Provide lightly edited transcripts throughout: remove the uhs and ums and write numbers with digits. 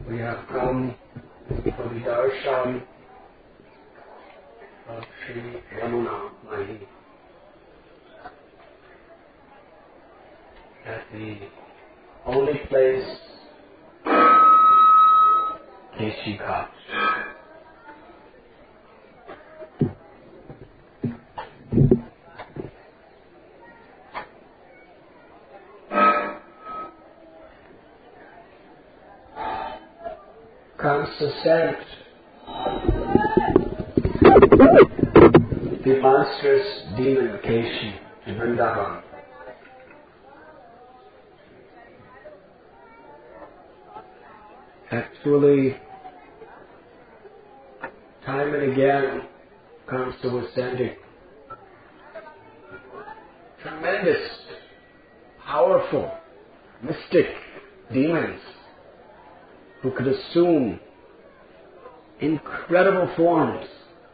We have come for the darshan of Sri Yamuna Mahi at the only place Keshi Ghat. Kamsa sent the monstrous demon Keshi to Vrindavan. Actually, time and again, Kamsa was sending tremendous, powerful, mystic demons who could assume incredible forms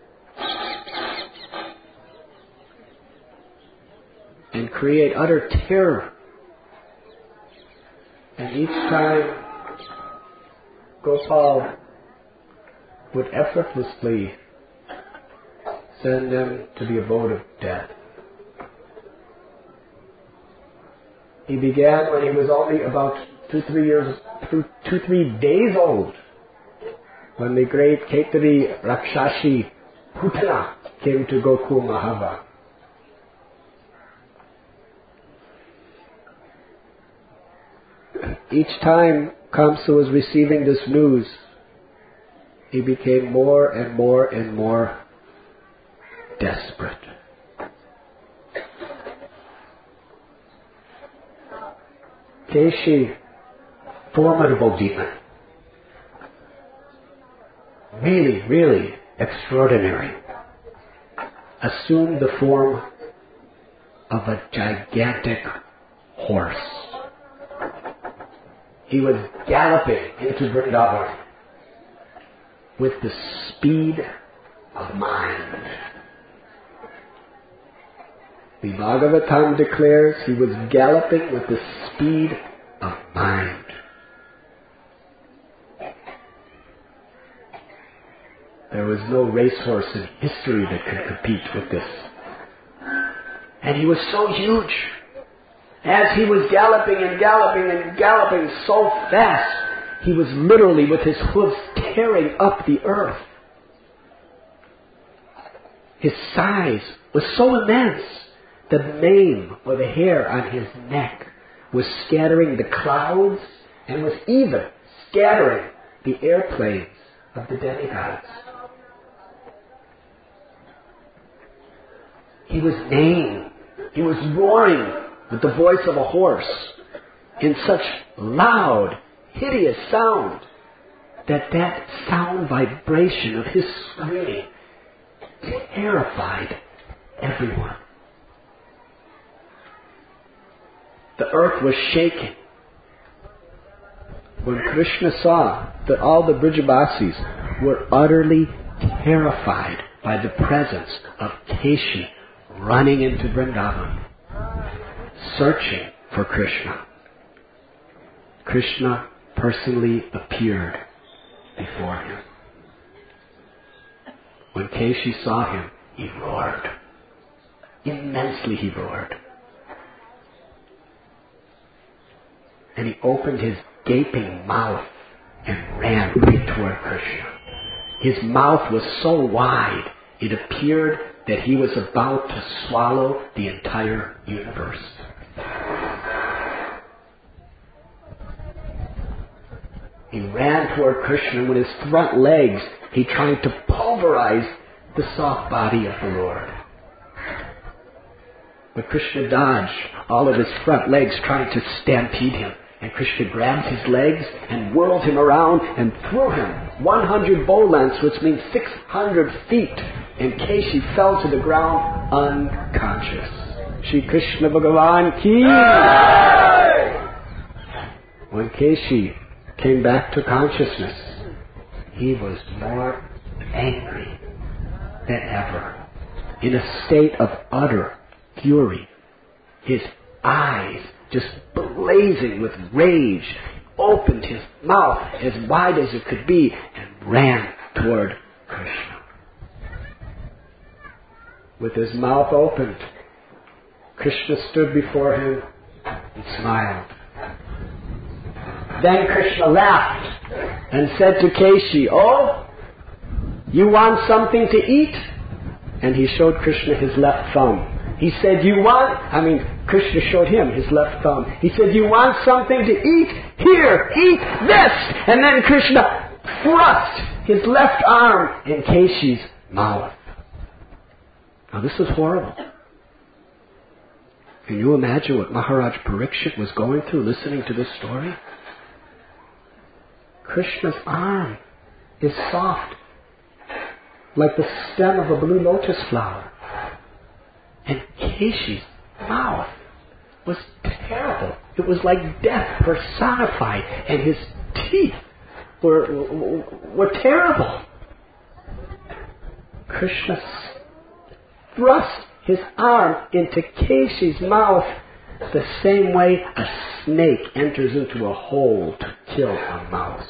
and create utter terror. And each time Gopal would effortlessly send them to the abode of death. He began when he was only about 2-3 days old, when the great Ketari Rakshashi Putana came to Gokul Mahava. Each time Kamsa was receiving this news, he became more and more and more desperate. Keshi, formidable demon, really, really extraordinary, assumed the form of a gigantic horse. He was galloping into Vrindavan with the speed of mind. The Bhagavatam declares he was galloping with the speed of mind. There was no racehorse in history that could compete with this. And he was so huge. As he was galloping and galloping and galloping so fast, he was literally with his hooves tearing up the earth. His size was so immense, the mane or the hair on his neck was scattering the clouds and was even scattering the airplanes of the demigods. He was neighing. He was roaring with the voice of a horse in such loud, hideous sound that sound vibration of his screaming terrified everyone. The earth was shaking. When Krishna saw that all the Brijabasis were utterly terrified by the presence of Keshi running into Vrindavan, searching for Krishna, Krishna personally appeared before him. When Keshi saw him, he roared. Immensely he roared. And he opened his gaping mouth and ran right toward Krishna. His mouth was so wide, it appeared that he was about to swallow the entire universe. He ran toward Krishna, and with his front legs, he tried to pulverize the soft body of the Lord. But Krishna dodged all of his front legs trying to stampede him. And Krishna grabbed his legs and whirled him around and threw him 100 bow lengths, which means 600 feet. And Keshi fell to the ground unconscious. Shri Krishna Bhagavan ki! When Keshi came back to consciousness, he was more angry than ever, in a state of utter fury. His eyes just blazing with rage, opened his mouth as wide as it could be and ran toward Krishna. With his mouth opened, Krishna stood before him and smiled. Then Krishna laughed and said to Keshi, "Oh, you want something to eat?" And he showed Krishna his left thumb. He said, Krishna showed him his left thumb. He said, "You want something to eat? Here, eat this!" And then Krishna thrust his left arm in Keshi's mouth. Now this is horrible. Can you imagine what Maharaj Parikshit was going through listening to this story? Krishna's arm is soft, like the stem of a blue lotus flower. And Keshi's mouth was terrible. It was like death personified, and his teeth were terrible. Krishna thrust his arm into Keshi's mouth the same way a snake enters into a hole to kill a mouse.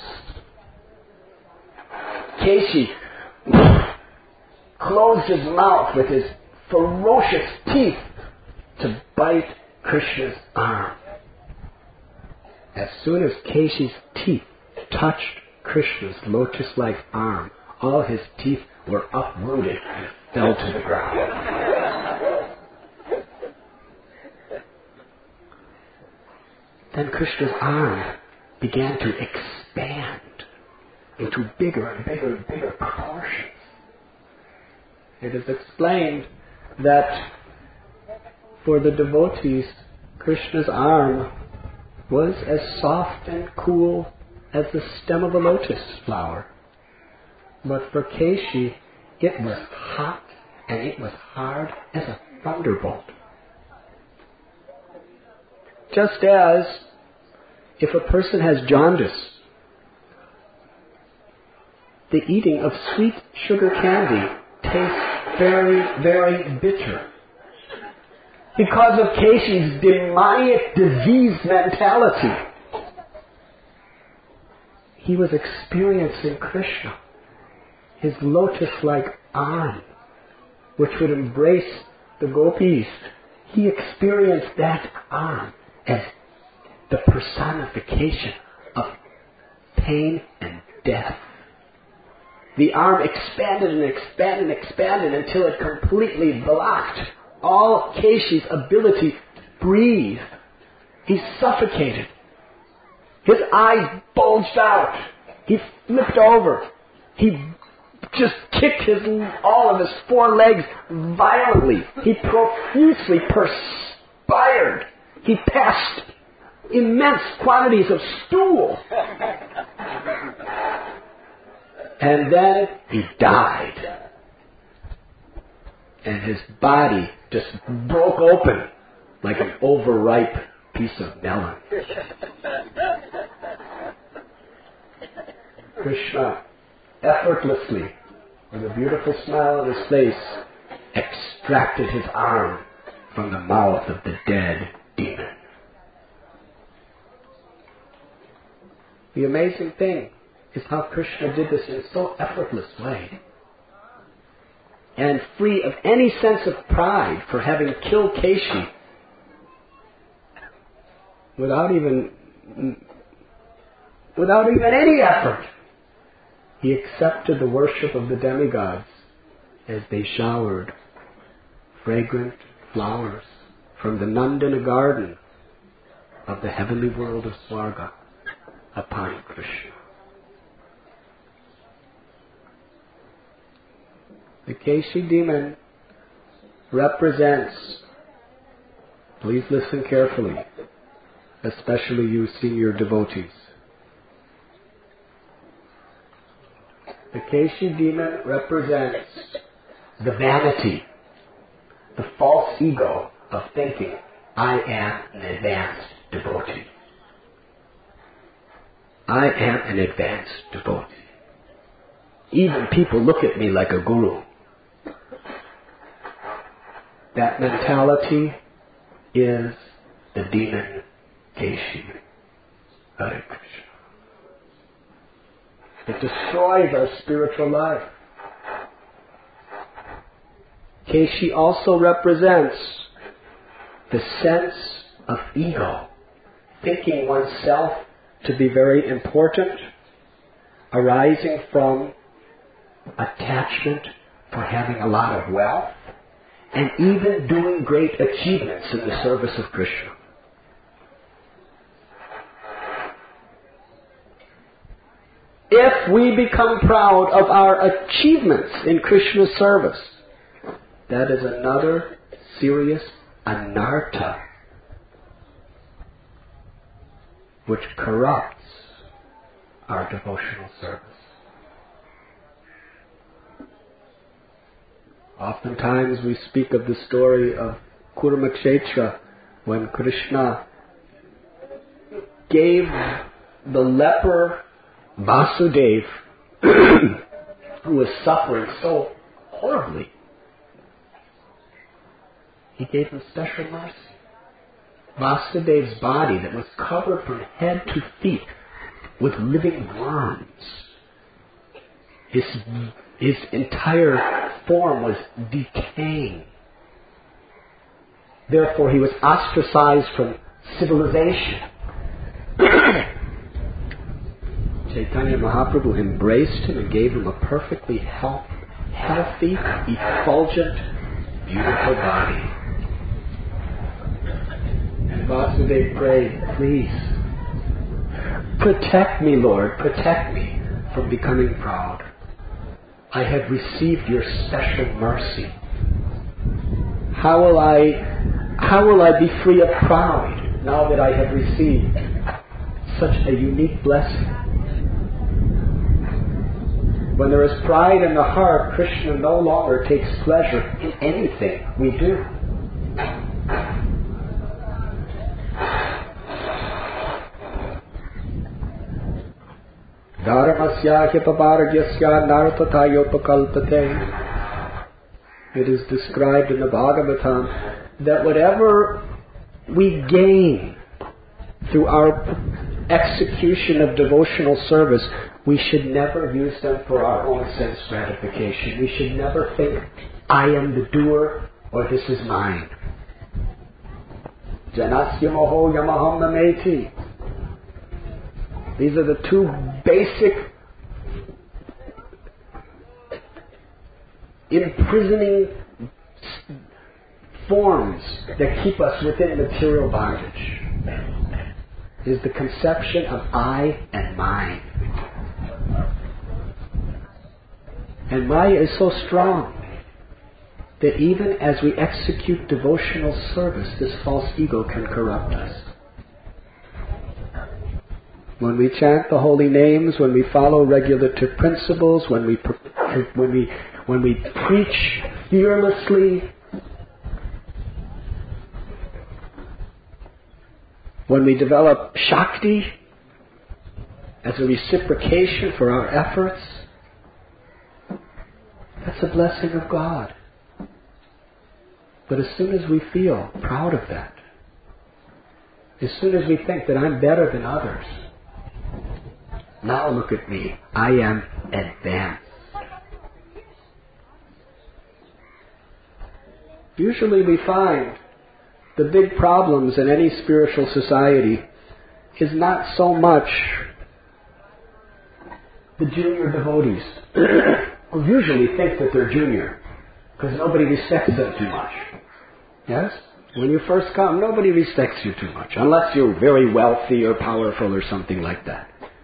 Keshi closed his mouth with his ferocious teeth to bite Krishna's arm. As soon as Keshi's teeth touched Krishna's lotus-like arm, all his teeth were uprooted and fell to the ground. Then Krishna's arm began to expand into bigger and bigger and bigger proportions. It is explained that for the devotees, Krishna's arm was as soft and cool as the stem of a lotus flower. But for Keshi, it was hot and it was hard as a thunderbolt. Just as if a person has jaundice, the eating of sweet sugar candy tastes very, very bitter. Because of Keshi's demoniac disease mentality, he was experiencing Krishna, his lotus-like arm, which would embrace the gopis. He experienced that arm as the personification of pain and death. The arm expanded and expanded and expanded until it completely blocked all Keshi's ability to breathe. He suffocated. His eyes bulged out. He flipped over. He just kicked all of his four legs violently. He profusely perspired. He passed immense quantities of stool. And then he died. And his body just broke open like an overripe piece of melon. Krishna, effortlessly, with a beautiful smile on his face, extracted his arm from the mouth of the dead demon. The amazing thing is how Krishna did this in so effortless way. And free of any sense of pride for having killed Keshi, without even any effort, he accepted the worship of the demigods as they showered fragrant flowers from the Nandana garden of the heavenly world of Swarga upon Krishna. The Keshi demon represents, please listen carefully, especially you senior devotees. The Keshi demon represents the vanity, the false ego of thinking, I am an advanced devotee. I am an advanced devotee. Even people look at me like a guru. That mentality is the demon Keshi. Hare Krishna. It destroys our spiritual life. Keshi also represents the sense of ego, thinking oneself to be very important, arising from attachment for having a lot of wealth, and even doing great achievements in the service of Krishna. If we become proud of our achievements in Krishna's service, that is another serious anartha which corrupts our devotional service. Oftentimes we speak of the story of Kurmakshetra when Krishna gave the leper Vasudeva, who was suffering so horribly, he gave him special mercy. Vasudeva's body that was covered from head to feet with living worms. His entire form was decaying. Therefore, he was ostracized from civilization. Chaitanya Mahaprabhu embraced him and gave him a perfectly healthy, effulgent, beautiful body. And Vasudeva prayed, please, protect me, Lord, protect me from becoming proud. I have received your special mercy. How will I be free of pride now that I have received such a unique blessing? When there is pride in the heart, Krishna no longer takes pleasure in anything we do. Dharmasya hipavargyasya nartatayopakallpate. It is described in the Bhagavatam that whatever we gain through our execution of devotional service, we should never use them for our own sense gratification. We should never think, I am the doer, or this is mine. Janasya moho yamaham nameti. These are the two basic imprisoning forms that keep us within material bondage. Is the conception of I and mine. And Maya is so strong that even as we execute devotional service, this false ego can corrupt us. When we chant the holy names, when we follow regulative principles, when we preach fearlessly, when we develop Shakti as a reciprocation for our efforts, that's a blessing of God. But as soon as we feel proud of that, as soon as we think that I'm better than others, now look at me, I am advanced. Usually we find the big problems in any spiritual society is not so much the junior devotees who usually think that they're junior because nobody respects them too much. Yes? When you first come, nobody respects you too much unless you're very wealthy or powerful or something like that.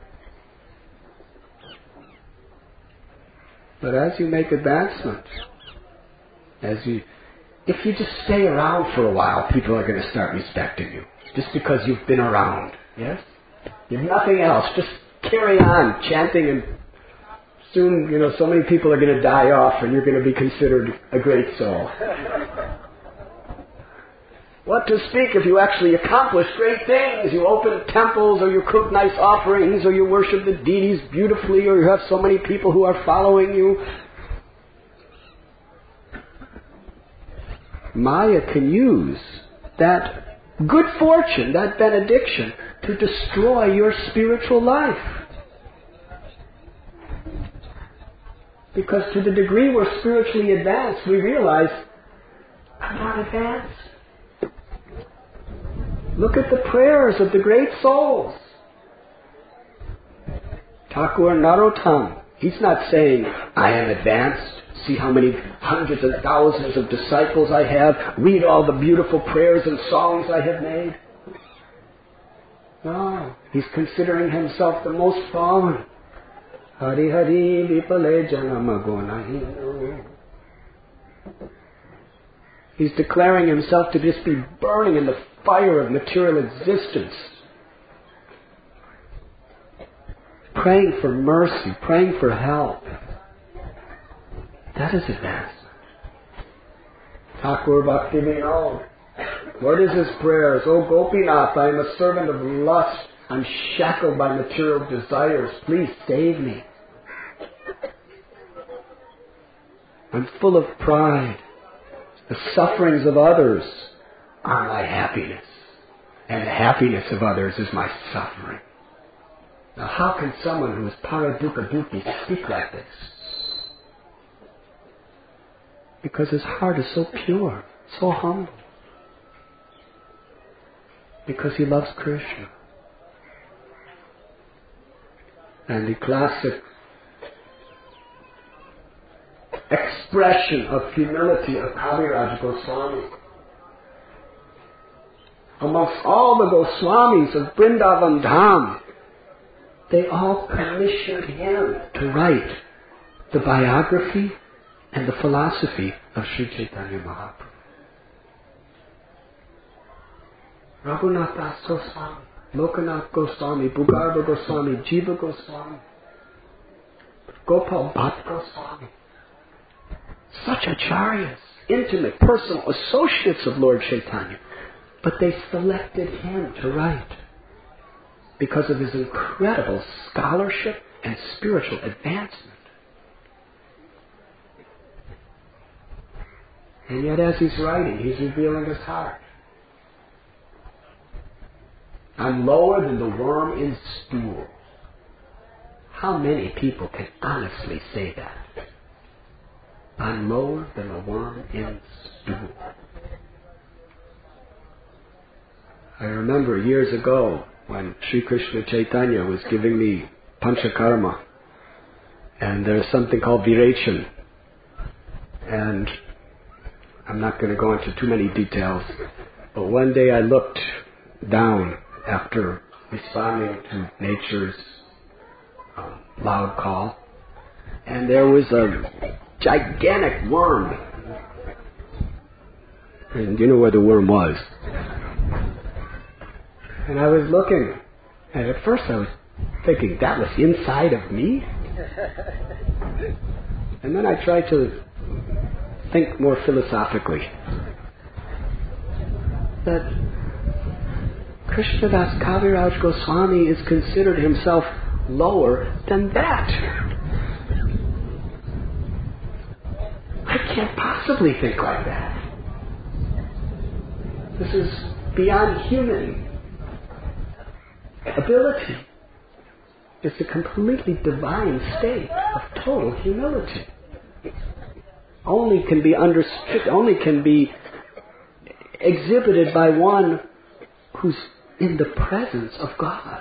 But as you make advancements, if you just stay around for a while, people are going to start respecting you. Just because you've been around. Yes? You have nothing else. Just carry on chanting, and soon, so many people are going to die off and you're going to be considered a great soul. What to speak if you actually accomplish great things? You open temples, or you cook nice offerings, or you worship the deities beautifully, or you have so many people who are following you. Maya can use that good fortune, that benediction, to destroy your spiritual life. Because to the degree we're spiritually advanced, we realize, I'm not advanced. Look at the prayers of the great souls. Thakur Narottam, he's not saying, I am advanced. See how many hundreds and thousands of disciples I have. Read all the beautiful prayers and songs I have made. No, he's considering himself the most fallen. Hari Hari Vipale Janamagona. He's declaring himself to just be burning in the fire of material existence. Praying for mercy, praying for help. That is advancement. Thakur Bhakti Vinod. What is his prayers? Oh Gopinath, I am a servant of lust. I'm shackled by material desires. Please save me. I'm full of pride. The sufferings of others are my happiness. And the happiness of others is my suffering. Now how can someone who is Paradukaduki speak like this? Because his heart is so pure, so humble. Because he loves Krishna. And the classic expression of humility of Kaviraj Goswami. Amongst all the Goswamis of Vrindavan Dham, they all commissioned him to write the biography and the philosophy of Sri Chaitanya Mahaprabhu. Raghunath Das Goswami, Lokanath Goswami, Bhugarva Goswami, Jiva Goswami, Gopal Bhatt Goswami. Such acharyas, intimate, personal associates of Lord Chaitanya. But they selected him to write because of his incredible scholarship and spiritual advancement. And yet as he's writing, he's revealing his heart. I'm lower than the worm in stool. How many people can honestly say that? I'm lower than the worm in stool. I remember years ago when Sri Krishna Chaitanya was giving me Panchakarma, and there's something called Virachan, and I'm not going to go into too many details, but one day I looked down after responding to nature's loud call, and there was a gigantic worm. And you know where the worm was. And I was looking, and at first I was thinking, that was inside of me? And then I tried to think more philosophically. That Krishnadas Kaviraj Goswami is considered himself lower than that. I can't possibly think like that. This is beyond human ability. It's a completely divine state of total humility. Only can be understood, only can be exhibited by one who's in the presence of God.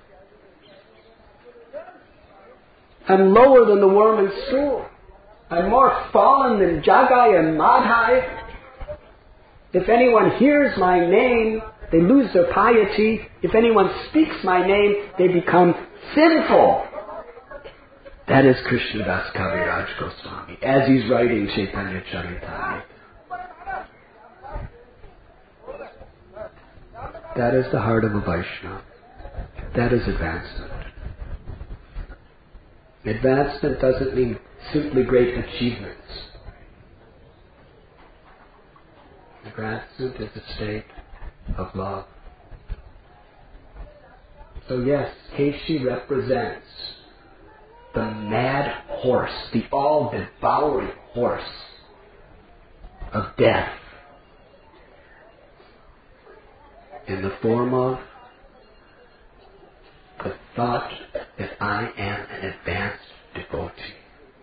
I'm lower than the worm and stool. I'm more fallen than Jagai and Madhai. If anyone hears my name, they lose their piety. If anyone speaks my name, they become sinful. That is Krishnadas Kaviraj Goswami as he's writing Chaitanya Charitamrita. That is the heart of a Vaishnava. That is advancement. Advancement doesn't mean simply great achievements. Advancement is a state of love. So yes, Keshi represents the mad horse, the all-devouring horse of death. in the form of the thought that I am an advanced devotee.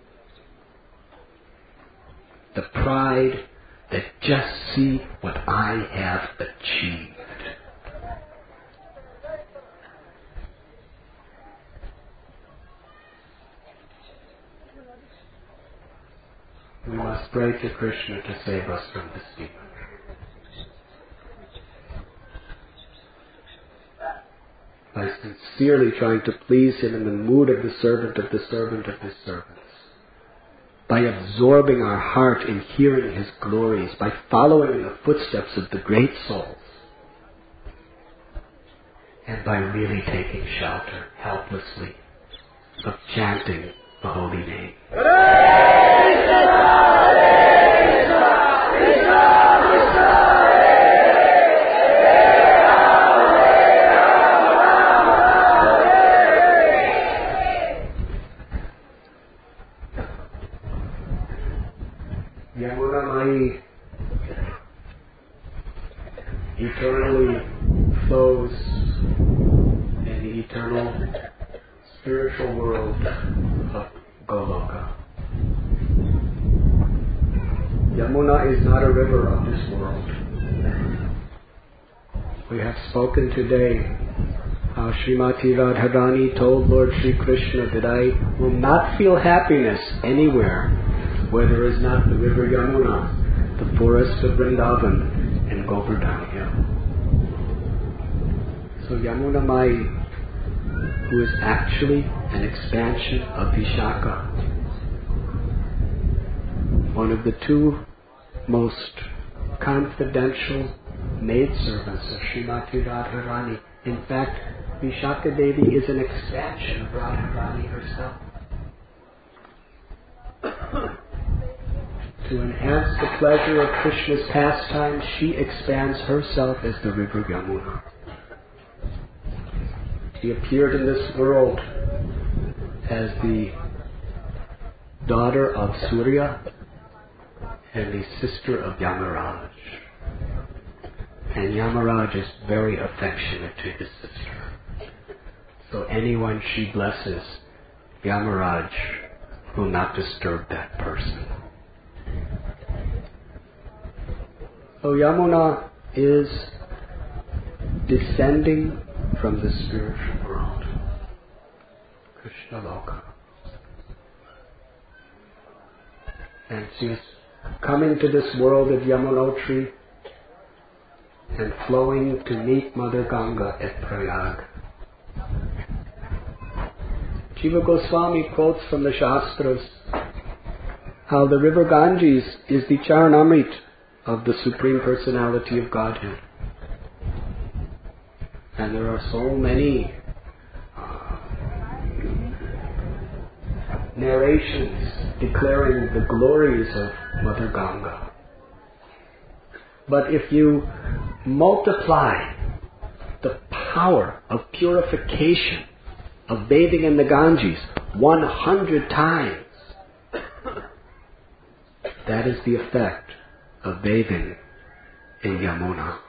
The pride that just see what I have achieved. We must pray to Krishna to save us from this demon. By sincerely trying to please Him in the mood of the servant of the servant of His servants. By absorbing our heart in hearing His glories. By following in the footsteps of the great souls. And by really taking shelter, helplessly, of chanting the holy name. Yamuna Mai eternally flows in the eternal spiritual world of Goloka. Yamuna is not a river of this world. We have spoken today how Srimati Radharani told Lord Sri Krishna that I will not feel happiness anywhere where there is not the river Yamuna, the forest of Vrindavan, and Govardhan Hill. So Yamuna Mai, who is actually an expansion of Vishaka, one of the two most confidential maidservants of Srimati Radharani. In fact, Vishaka Devi is an expansion of Radharani herself. To enhance the pleasure of Krishna's pastime, she expands herself as the river Yamuna. She appeared in this world as the daughter of Surya and the sister of Yamaraj. And Yamaraj is very affectionate to his sister. So anyone she blesses, Yamaraj will not disturb that person. So Yamuna is descending from the spiritual world, Krishna Loka. And she is coming to this world of Yamunotri and flowing to meet Mother Ganga at Prayag. Jiva Goswami quotes from the Shastras how the river Ganges is the Charanamrit of the Supreme Personality of Godhead. And there are so many narrations declaring the glories of Mother Ganga. But if you multiply the power of purification of bathing in the Ganges 100 times, that is the effect of bathing in Yamuna.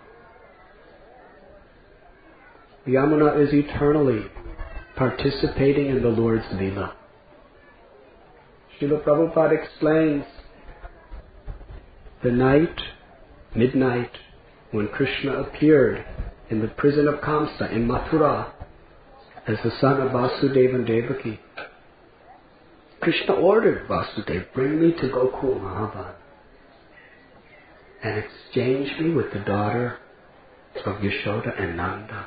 Yamuna is eternally participating in the Lord's Leela. Srila Prabhupada explains the night, midnight, when Krishna appeared in the prison of Kamsa in Mathura as the son of Vasudeva and Devaki. Krishna ordered Vasudeva, bring me to Gokul Mahavan and exchange me with the daughter of Yashoda and Nanda.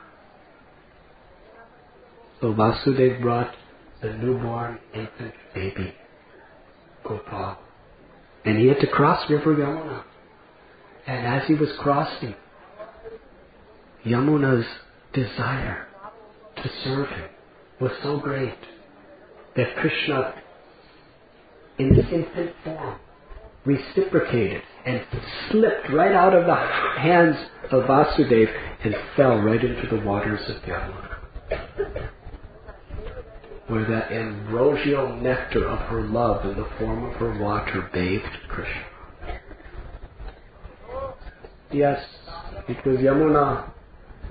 So Vasudeva brought the newborn infant baby, Gopal. And he had to cross River Yamuna. And as he was crossing, Yamuna's desire to serve him was so great that Krishna, in his infant form, reciprocated and slipped right out of the hands of Vasudeva and fell right into the waters of Yamuna, where that ambrosial nectar of her love in the form of her water bathed Krishna. Yes, because Yamuna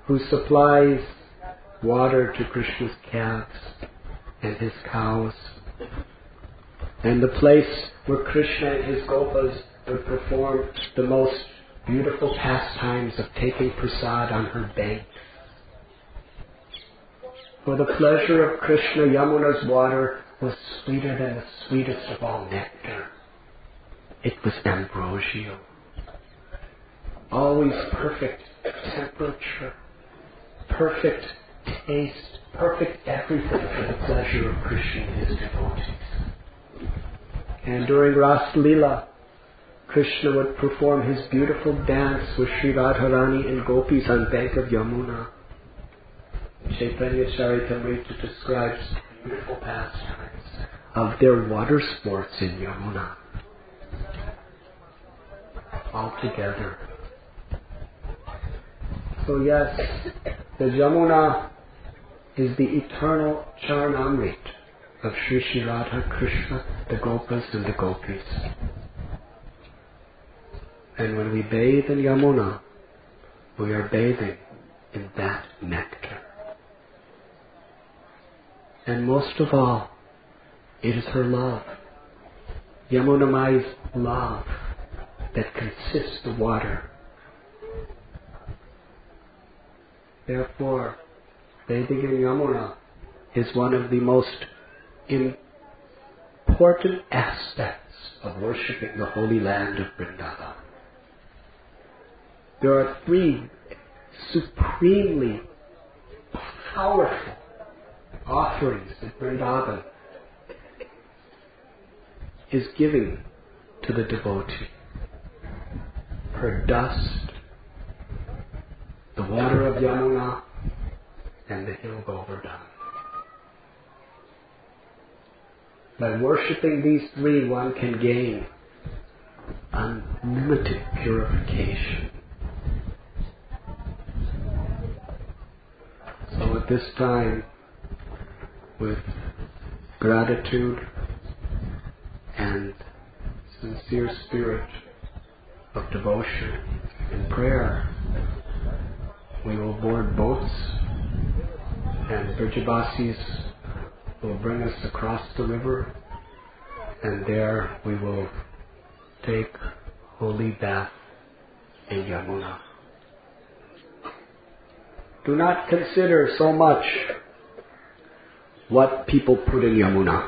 who supplies water to Krishna's calves and his cows, and the place where Krishna and his gopas would perform the most beautiful pastimes of taking prasad on her bank. For the pleasure of Krishna, Yamuna's water was sweeter than the sweetest of all nectar. It was ambrosial. Always perfect temperature, perfect taste, perfect everything for the pleasure of Krishna and his devotees. And during Ras Leela, Krishna would perform his beautiful dance with Sri Radharani and gopis on bank of Yamuna. Chaitanya Charitamrita describes beautiful pastimes of their water sports in Yamuna. All together. So yes, the Yamuna is the eternal Charanamrit of Sri Sri Radha Krishna, the Gopas and the Gopis. And when we bathe in Yamuna, we are bathing in that nectar. And most of all, it is her love, Yamuna Mai's love, that consists the water. Therefore, bathing in Yamuna is one of the most important aspects of worshipping the holy land of Vrindavan. There are 3 supremely powerful offerings that Vrindavan is giving to the devotee. Her dust, the water of Yamuna, and the hill Govardhan. By worshipping these 3, one can gain unlimited purification. So at this time, with gratitude and sincere spirit of devotion and prayer, we will board boats, and Brijabasis will bring us across the river, and there we will take holy bath in Yamuna. Do not consider so much what people put in Yamuna.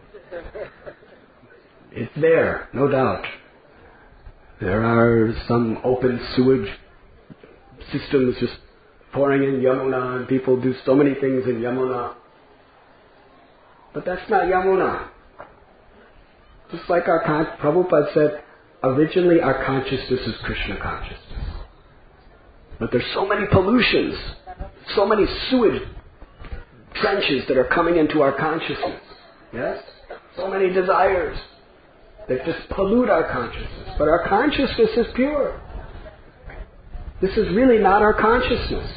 It's there, no doubt. There are some open sewage systems just pouring in Yamuna, and people do so many things in Yamuna. But that's not Yamuna. Just like Prabhupada said, originally our consciousness is Krishna consciousness. But there's so many pollutions, so many sewage trenches that are coming into our consciousness. Yes? So many desires that just pollute our consciousness. But our consciousness is pure. This is really not our consciousness.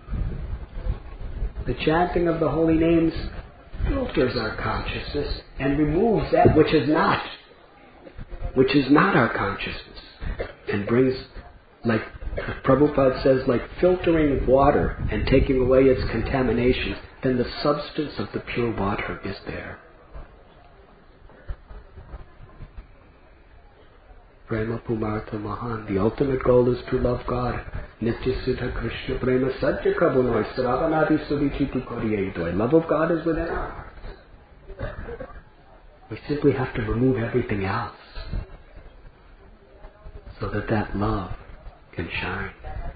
The chanting of the holy names filters our consciousness and removes that which is not our consciousness, and brings, like Prabhupada says, like filtering water and taking away its contamination, then the substance of the pure water is there. Prema Pumartha Mahan. The ultimate goal is to love God. Nitya Siddha Krishna Prema Satya Kabunoi Sravanadi Suvichiti Koriyaidoy. Love of God is within our hearts. We simply have to remove everything else so that love can shine,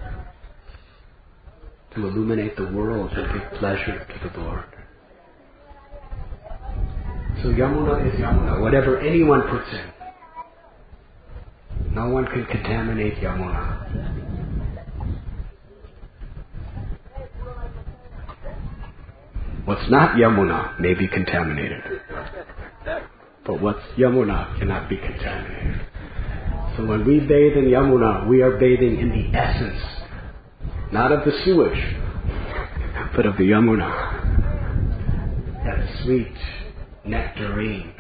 to illuminate the world and give pleasure to the Lord. So Yamuna is Yamuna, whatever anyone puts in. No one can contaminate Yamuna. What's not Yamuna may be contaminated, but what's Yamuna cannot be contaminated. So when we bathe in Yamuna, we are bathing in the essence, not of the sewage, but of the Yamuna. That sweet nectarine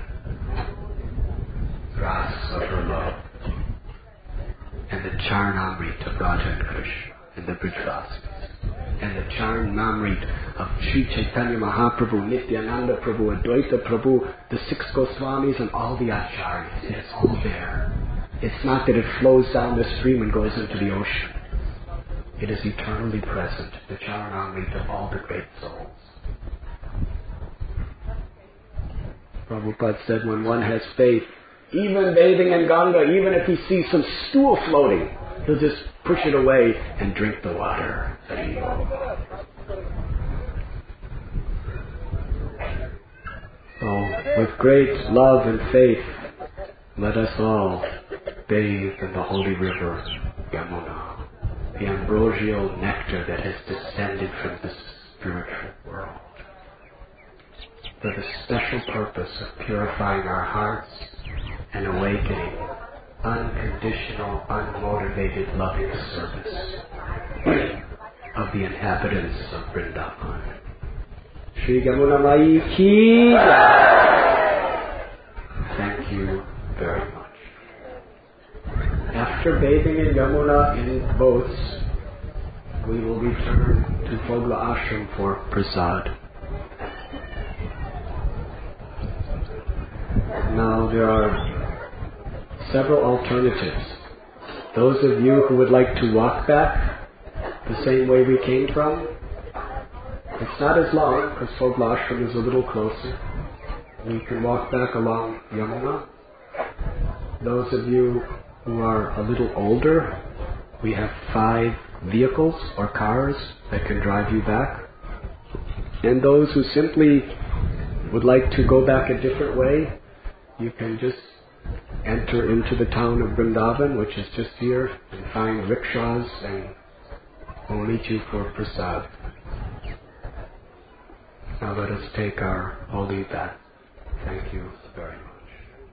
ras of her love, and the Charanamrit of Radha and Krishna and the Brijabasis. and the Charanamrit of Sri Chaitanya Mahaprabhu, Nityananda Prabhu, Advaita Prabhu, the six Goswamis, and all the Acharyas. It's all there. It's not that it flows down the stream and goes into the ocean. It is eternally present, the Charanamrit of all the great souls. Prabhupada said when one has faith, even bathing in Ganga, even if he sees some stool floating, he'll just push it away and drink the water. So, with great love and faith, let us all bathe in the holy river, Yamuna, the ambrosial nectar that has descended from the spiritual world, for the special purpose of purifying our hearts and awakening unconditional, unmotivated, loving service of the inhabitants of Vrindavan. Shri Yamuna Mai Ki Jai. Thank you very much. After bathing in Yamuna in boats, we will return to Phogla Ashram for prasad. Now there are several alternatives. Those of you who would like to walk back the same way we came from, it's not as long because Phogla Ashram is a little closer. We can walk back along Yamuna. Those of you who are a little older, we have 5 vehicles or cars that can drive you back. And those who simply would like to go back a different way, you can just enter into the town of Vrindavan, which is just here, and find rickshaws, and we'll meet you for prasad. Now let us take our holy bath.